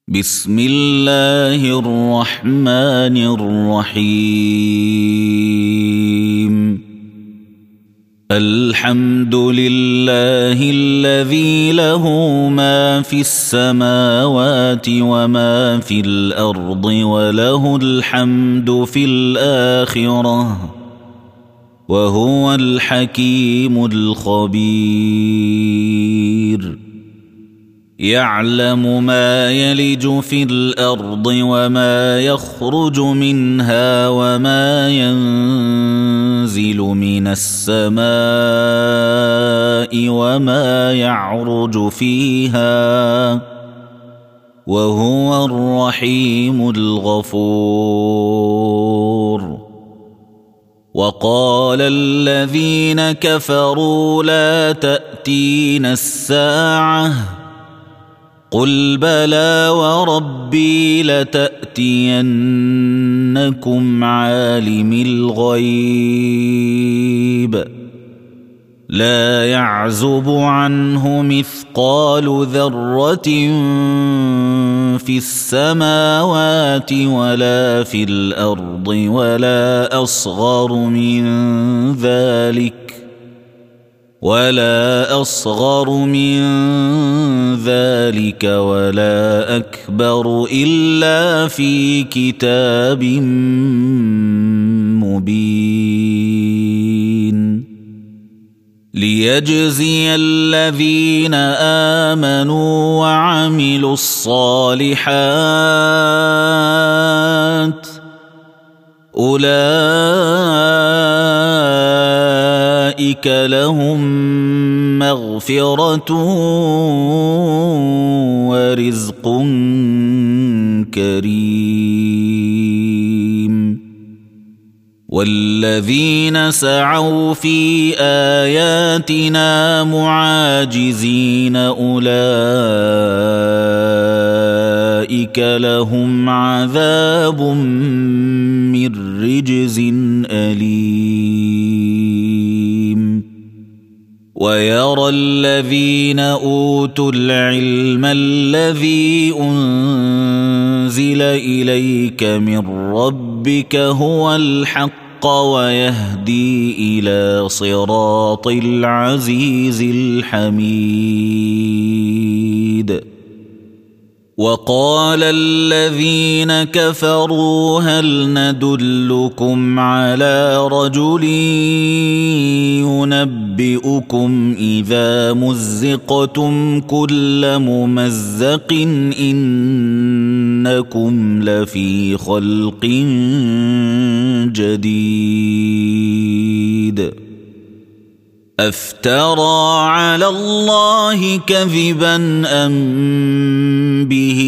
بسم الله الرحمن الرحيم. الحمد لله الذي له ما في السماوات وما في الأرض وله الحمد في الآخرة وهو الحكيم الخبير. يعلم ما يلج في الأرض وما يخرج منها وما ينزل من السماء وما يعرج فيها وهو الرحيم الغفور. وقال الذين كفروا لا تأتينا الساعة قل بلى وربي لتأتينكم عالم الغيب لا يعزب عنه مثقال ذرة في السماوات ولا في الأرض ولا أصغر من ذلك ولا أكبر إلا في كتاب مبين. ليجزي الذين آمنوا وعملوا الصالحات أولئك لهم مغفرة ورزق كريم. والذين سعوا في آياتنا معاجزين أولئك لهم عذاب من رجز أليم. ويرى الذين أوتوا العلم الذي أنزل إليك من ربك هو الحق ويهدي إلى صراط العزيز الحميد. وقال الذين كفروا هل ندلكم على رجل ينبئكم إذا مزقتم كل ممزق إنكم لفي خلق جديد. أفترى على الله كذبا أم به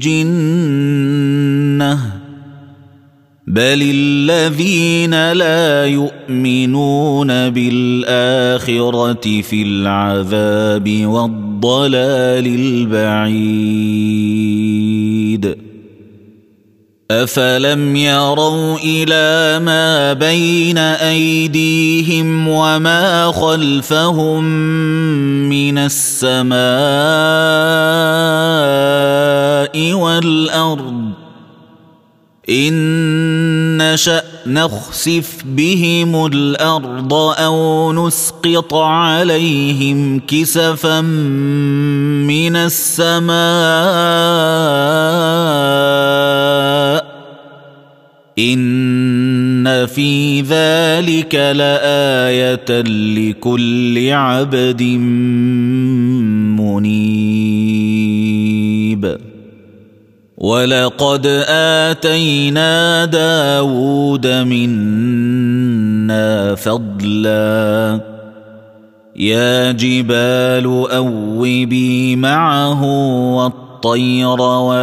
جنة بل الذين لا يؤمنون بالآخرة في العذاب والضلال البعيد. أفلم يروا إلى ما بين أيديهم وما خلفهم من السماء والأرض إن نشأ نخسف بهم الأرض أو نسقط عليهم كسفا من السماء إن في ذلك لآية لكل عبد منيب. ولقد آتينا داود منا فضلا يا جبال أوبي معه والطير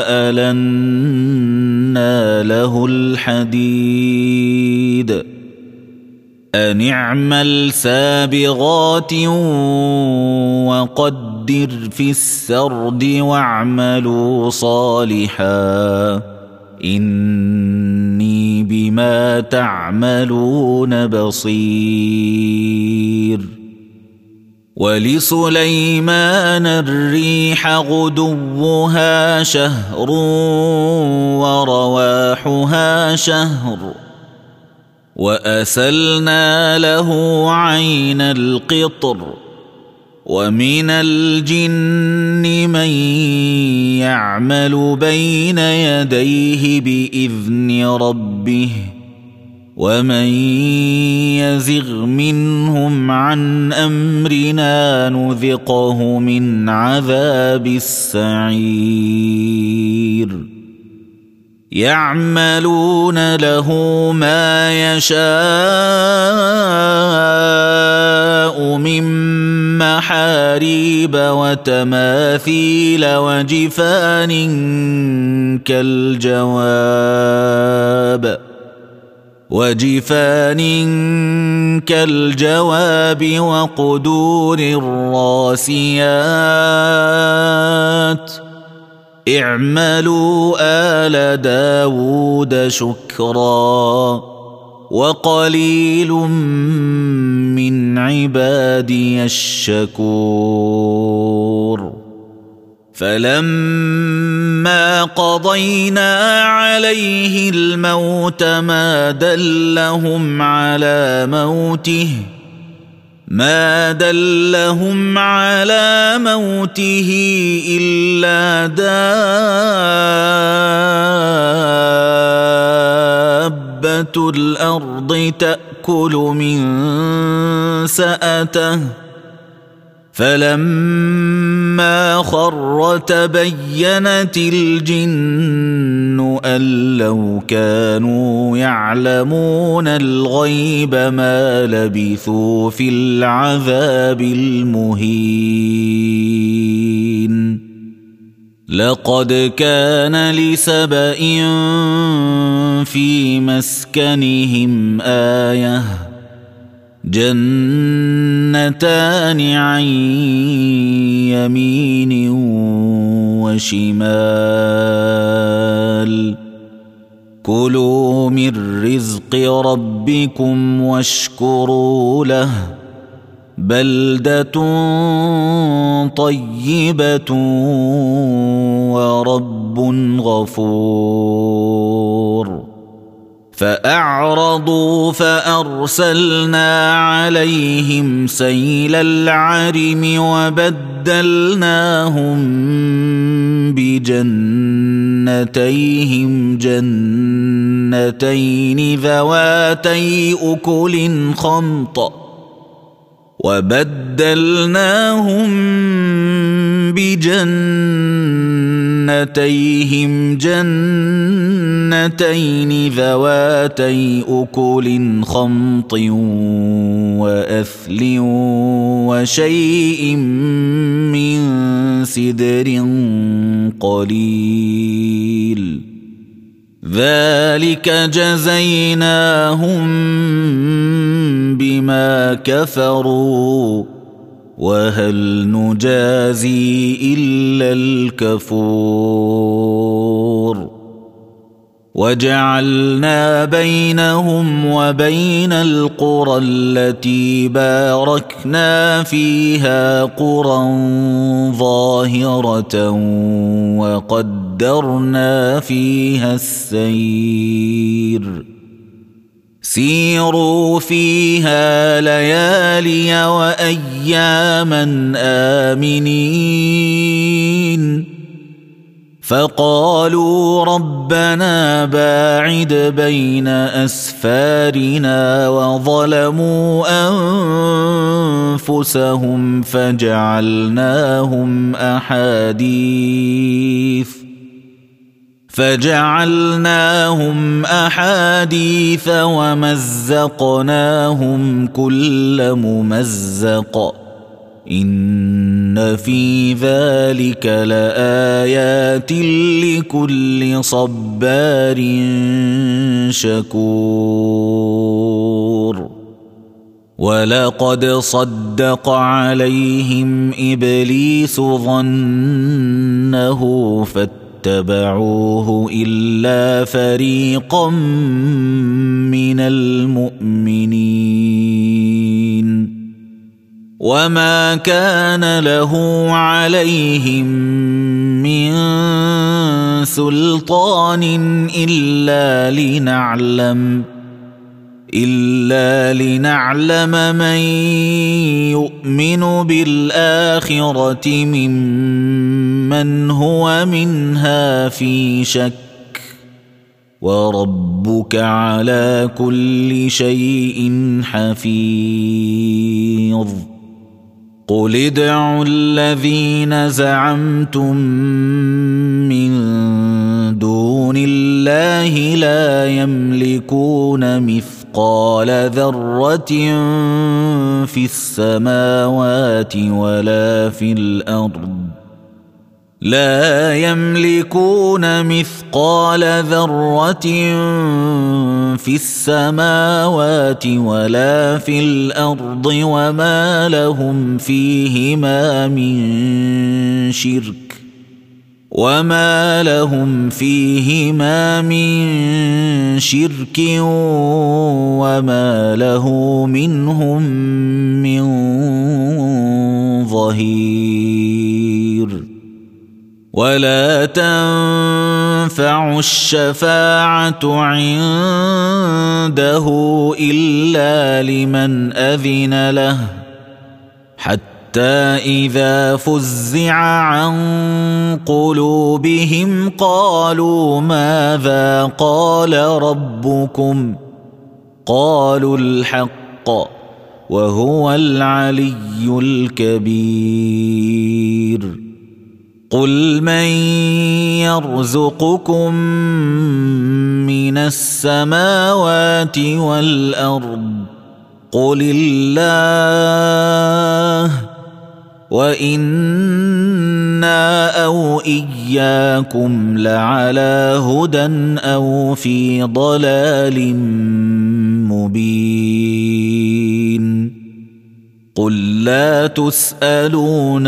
وألنا له الحديد أن اعمل سابغات وقدر في السرد واعملوا صالحا إني بما تعملون بصير. ولسليمان الريح غدوها شهر ورواحها شهر وأسلنا له عين القطر ومن الجن من يعمل بين يديه بإذن ربه ومن يزغ منهم عن أمرنا نذقه من عذاب السعير يعملون له ما يشاء من محاريب وتماثيل وجفان كالجواب وقدور الراسيات اعملوا آل داود شكرا وقليل من عبادي الشكور فلما قضينا عليه الموت ما دلهم على موته إلا دابة الأرض تأكل من سأته فلما خر تبينت الجن أن لو كانوا يعلمون الغيب ما لبثوا في العذاب المهين لقد كان لسبإ في مسكنهم آية جنتان عن يمين وشمال كلوا من رزق ربكم واشكروا له بلدة طيبة ورب غفور فأعرضوا فأرسلنا عليهم سيل العرم وبدلناهم بجنتين ذواتي أكل خمط وأثل وشيء من سدر قليل ذلك جزيناهم بما كفروا وهل نجازي إلا الكفور وجعلنا بينهم وبين القرى التي باركنا فيها قرى ظاهرة وقدرنا فيها السير سيروا فيها ليالي وأياما آمنين فقالوا ربنا باعد بين أسفارنا وظلموا أنفسهم فجعلناهم أحاديث ومزقناهم كل ممزق إن في ذلك لآيات لكل صبار شكور ولقد صدق عليهم إبليس ظنه فاتبعوه إلا فريقا من المؤمنين وما كان له عليهم من سلطان إلا لنعلم من يؤمن بالآخرة ممن هو منها في شك وربك على كل شيء حفيظ قل ادعوا الذين زعمتم من دون الله لا يملكون مثقال ذرة في السماوات ولا في الأرض لا يملكون مثقال ذرة في السماوات ولا في الأرض وما لهم فيهما من شرك وما له منهم من ظهير ولا تنفع الشفاعة عنده إلا لمن أذن له حتى إذا فزع عن قلوبهم قالوا ماذا قال ربكم قالوا الحق وهو العلي الكبير قل من يرزقكم من السماوات والأرض قل الله وإنا أو إياكم لعلى هدى أو في ضلال مبين قل لا تسألون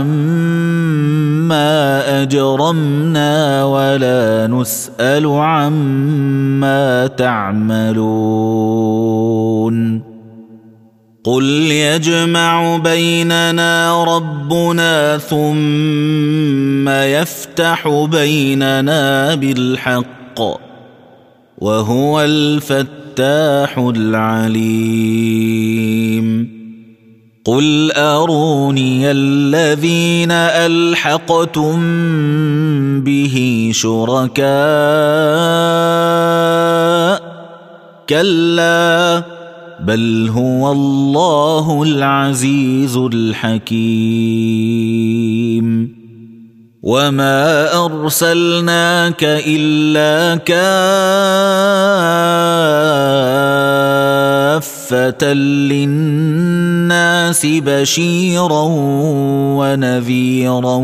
عما أجرمنا ولا نسأل عما تعملون قل يجمع بيننا ربنا ثم يفتح بيننا بالحق وهو الفتاح العليم قل أروني الذين ألحقتم به شركاء كلا بل هو الله العزيز الحكيم وما أرسلناك إلا كافة للناس بشيرا ونذيرا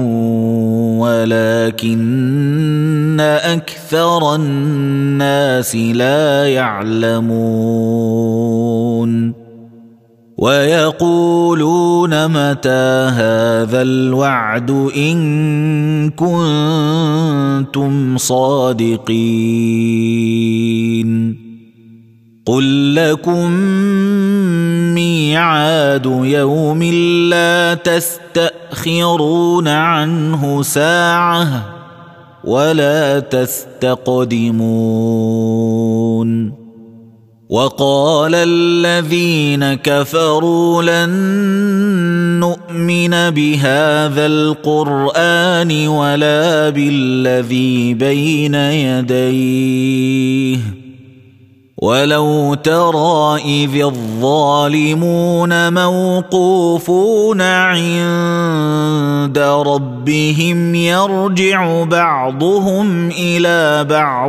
ولكن أكثر الناس لا يعلمون ويقولون متى هذا الوعد إن كنتم صادقين قل لكم ميعاد يوم لا تستأخرون عنه ساعة ولا تستقدمون وقال الذين كفروا لن نؤمن بهذا القرآن ولا بالذي بين يديه ولو ترى إذ الظالمون موقوفون عند ربهم يرجع بعضهم إلى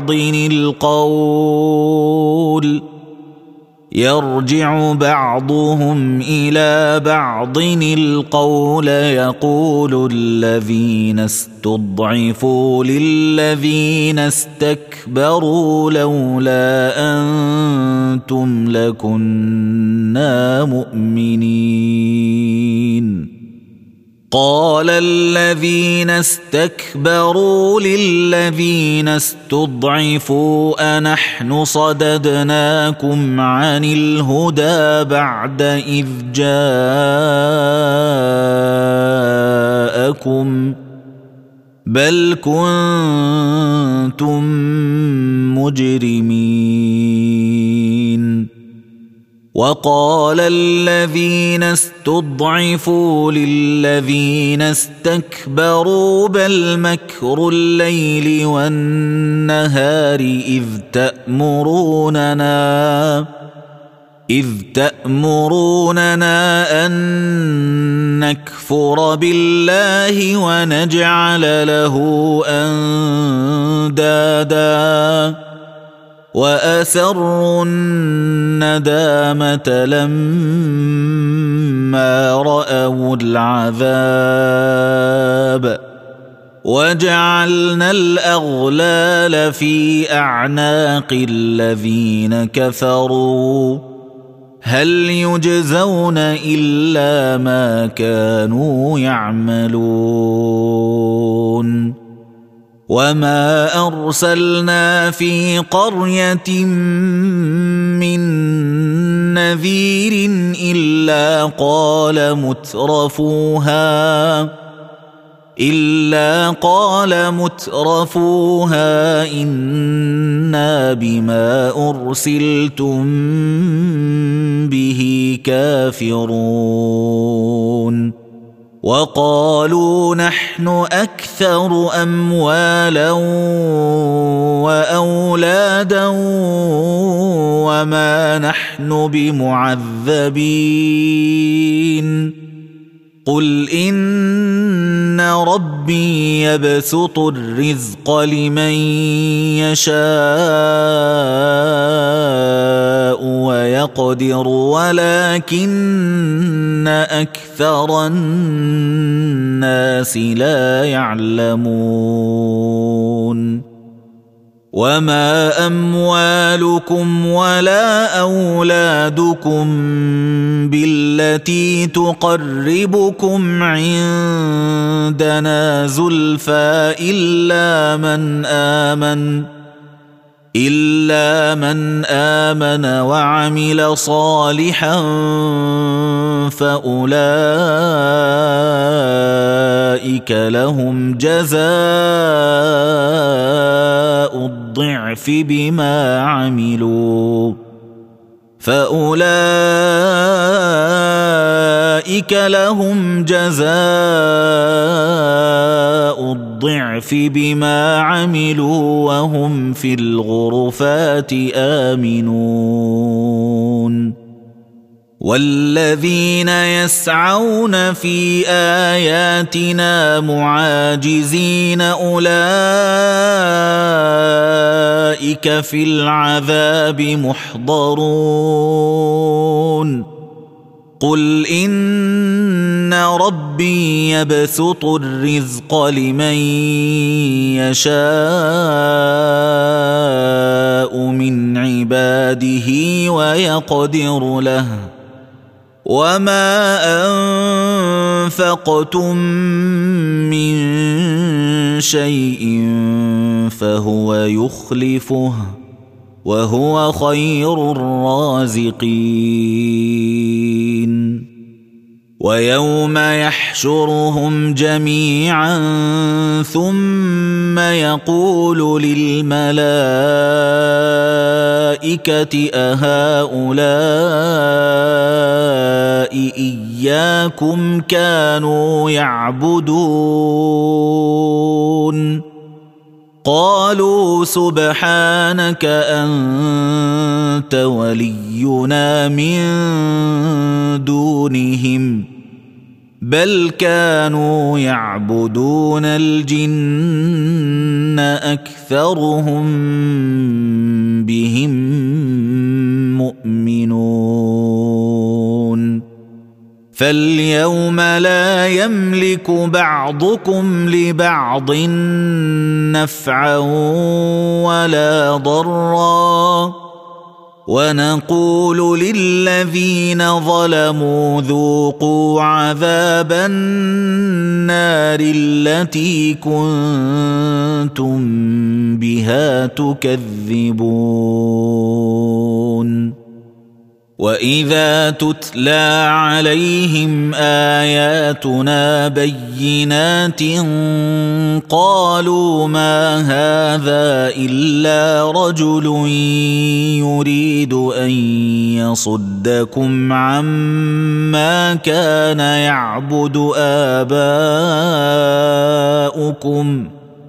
بعض القول يقول الذين استضعفوا للذين استكبروا لولا أنتم لكنا مؤمنين قال الذين استكبروا للذين استضعفوا أنحن صددناكم عن الهدى بعد إذ جاءكم بل كنتم مجرمين وقال الذين استضعفوا للذين استكبروا بل مكر الليل والنهار إذ تأمروننا أن نكفر بالله ونجعل له أندادا وأسروا الندامة لما رأوا العذاب وجعلنا الأغلال في أعناق الذين كفروا هل يجزون إلا ما كانوا يعملون وما أرسلنا في قرية من نذير إلا قال مترفوها إنا بما أرسلتم به كافرون وقالوا نحن أكثر أموالا وأولادا وما نحن بمعذبين قل إن ربي يبسط الرزق لمن يشاء ويقدر ولكن أكثر الناس لا يعلمون وما أموالكم ولا أولادكم بالتي تقربكم عندنا زلفى إلا من آمن وعمل صالحا فأولئك لهم جزاء الضعف بما عملوا وهم في الغرفات آمنون والذين يسعون في آياتنا معاجزين أولئك في العذاب محضرون قل إن ربي يبسط الرزق لمن يشاء من عباده ويقدر له وما أنفقتم من شيء فهو يخلفه وهو خير الرازقين ويوم يحشرهم جميعا ثم يقول للملائكة أهؤلاء إياكم كانوا يعبدون قالوا سبحانك أنت ولينا من دونهم بل كانوا يعبدون الجن أكثرهم بهم مؤمنون فاليوم لا يملك بعضكم لبعض نفعا ولا ضرا ونقول للذين ظلموا ذوقوا عذاب النار التي كنتم بها تكذبون وإذا تتلى عليهم آياتنا بينات قالوا ما هذا إلا رجل يريد أن يصدكم عما كان يعبد آباؤكم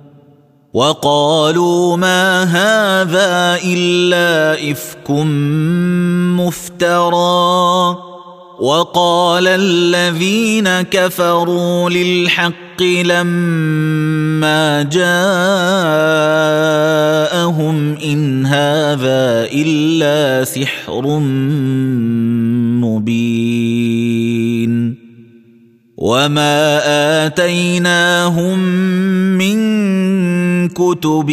وقالوا ما هذا إلا إفك مفترى وقال الذين كفروا للحق لما جاءهم إن هذا إلا سحر مبين وما آتيناهم من كتب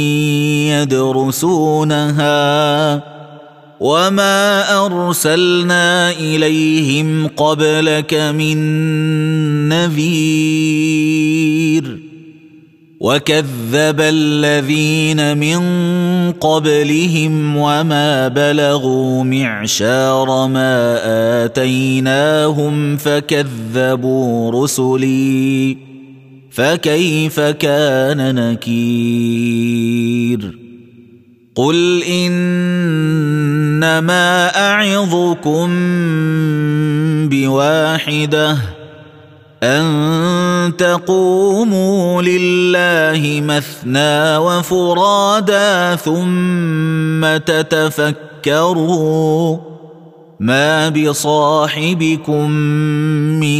يدرسونها وما أرسلنا إليهم قبلك من نذير وكذب الذين من قبلهم وما بلغوا معشار ما آتيناهم فكذبوا رسلي فكيف كان نكير قل إنما أعظكم بواحدة أن تقوموا لله مثنى وفرادا ثم تتفكروا ما بصاحبكم من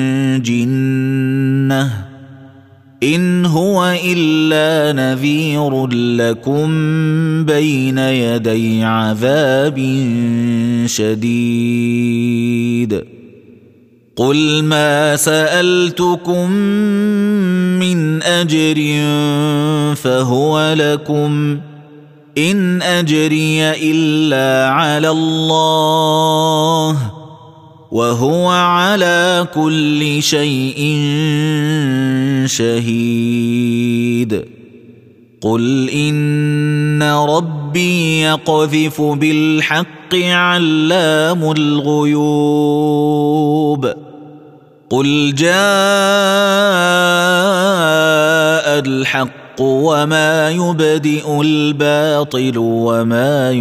جنة إن هو إلا نذير لكم بين يدي عذاب شديد قل ما سألتكم من أجر فهو لكم إن أجري إلا على الله وهو على كل شيء شهيد قل إن ربي يقذف بالحق علام الغيوب قل جاء الحق وما يبدئ الباطل وما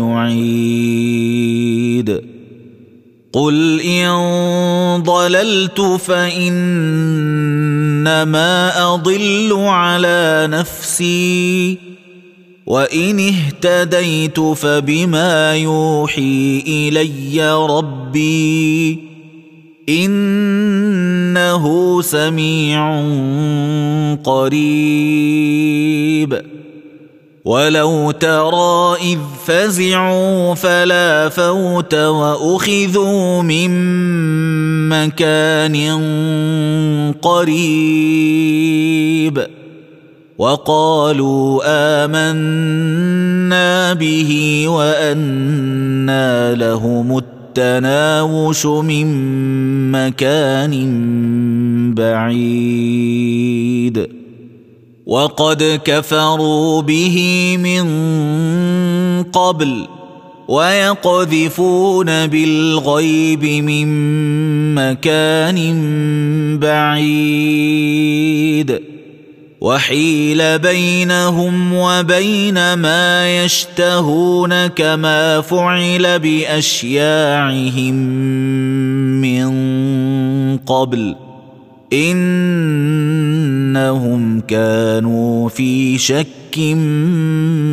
يعيد قل إن ضللت فإنما أضل على نفسي وإن اهتديت فبما يوحي إلي ربي إنه سميع قريب ولو ترى إذ فزعوا فلا فوت وأخذوا من مكان قريب وقالوا آمنا به وأنى لهم التناوش من مكان بعيد وقد كفروا به من قبل ويقذفون بالغيب من مكان بعيد وحيل بينهم وبين ما يشتهون كما فعل بأشياعهم من قبل إنهم كانوا في شك